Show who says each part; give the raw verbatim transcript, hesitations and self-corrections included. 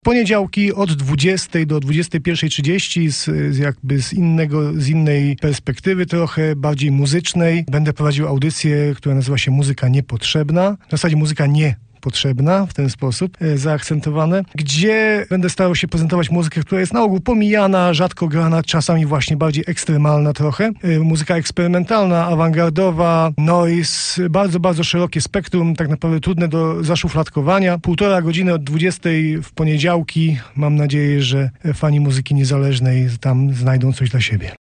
Speaker 1: poniedziałki od dwudziestej do dwudziestej pierwszej trzydzieści z, z jakby z innego, z innej perspektywy trochę bardziej muzycznej. Będę prowadził audycję, która nazywa się Muzyka Niepotrzebna. W zasadzie muzyka nie potrzebna, w ten sposób e, zaakcentowane, gdzie będę starał się prezentować muzykę, która jest na ogół pomijana, rzadko grana, czasami właśnie bardziej ekstremalna trochę. E, muzyka eksperymentalna, awangardowa, noise, bardzo, bardzo szerokie spektrum, tak naprawdę trudne do zaszufladkowania. Półtora godziny od dwudziestej w poniedziałki. Mam nadzieję, że fani muzyki niezależnej tam znajdą coś dla siebie.